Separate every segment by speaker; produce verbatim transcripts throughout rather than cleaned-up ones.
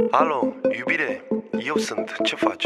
Speaker 1: Alo, iubire, eu sunt, ce faci?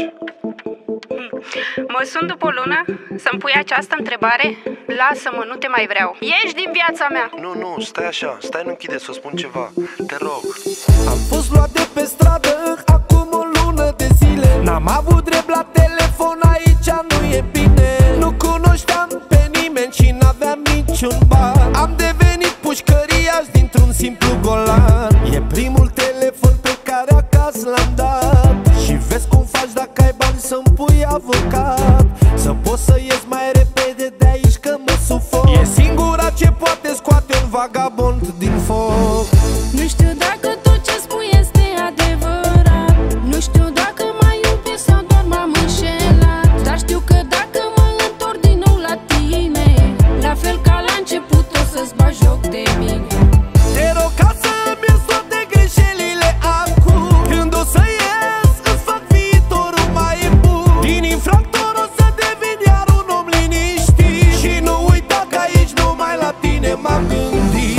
Speaker 2: Mă sun după o lună să-mi pui această întrebare? Lasă-mă, nu te mai vreau. Ieși din viața mea.
Speaker 1: Nu, nu, stai așa, stai, nu închide, să spun ceva. Te rog.
Speaker 3: Am fost luat de pe stradă acum o lună de zile. N-am avut drept la telefon, aici nu e bine. Nu cunoșteam pe nimeni și n-aveam niciun ban. Am devenit pușcăriaș dintr-un simplu golan. E primul telefon pe care acasă l-am dat. Și vezi cum faci dacă ai bani să-mi pui avocat, să poți să ies mai repede de aici că mă sufoc. E singura ce poate scoate un vagabond din foc.
Speaker 4: Nu știu dacă tot ce spui este adevărat. Nu știu dacă mai iubi sau doar m-am înșelat. Dar știu că dacă mă întorc din nou la tine, la fel ca la început o să-ți bagi joc de mine.
Speaker 3: Te rog ca să-mi ierzi toate greșelile acum. Când o să ies, îți fac viitorul mai bun. Din infractor o să devin iar un om liniștit. Și nu uita că aici numai la tine m-am gândit.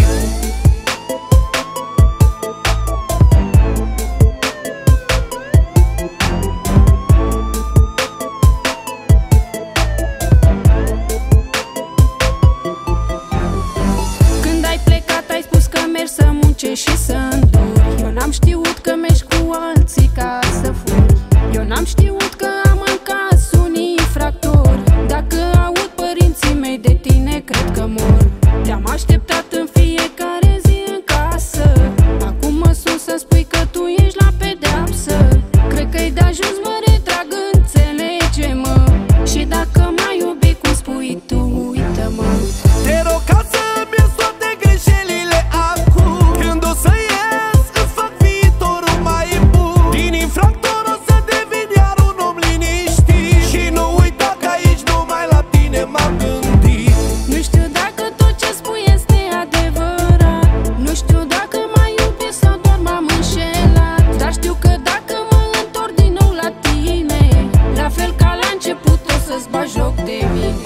Speaker 4: Când ai plecat ai spus că mergi să muncești și să înduri. Eu n-am știut că mergi cu alții ca să furi. Eu n-am știut că am în casă un infractor. Dacă aud părinții mei de tine, cred că mor. Te-am așteptat în fiecare zi în casă. Acum mă sun să spui că tu ești la pedeapsă. Cred că-i de ajuns, mă retrag, înțelege-mă. Și dacă m-ai iubi cum spui tu, uită-mă.
Speaker 3: Te rog ca să-mi ierzi toate greșelile acum. Când o să ies, îți fac viitorul mai bun. Din infractor o să devin iar un om liniștit. Și nu uita că aici numai la tine m-am gândit.
Speaker 4: Nu știu dacă tot ce spui este adevărat. Nu știu dacă m-ai iubi sau doar m-am înșelat. Dar știu că dacă mă întorc din nou la tine, la fel ca la început o să-ți bagi joc de mine.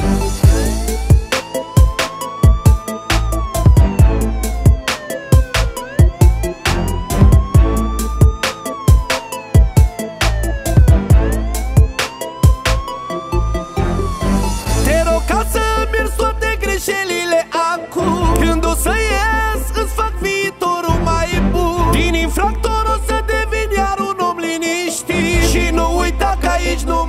Speaker 3: Te rog ca să-mi ierzi toate greșelile acum. Când o să ies, îți fac viitorul mai bun. Din infractor o să devin iar un om liniștit. Și nu uita că aici nu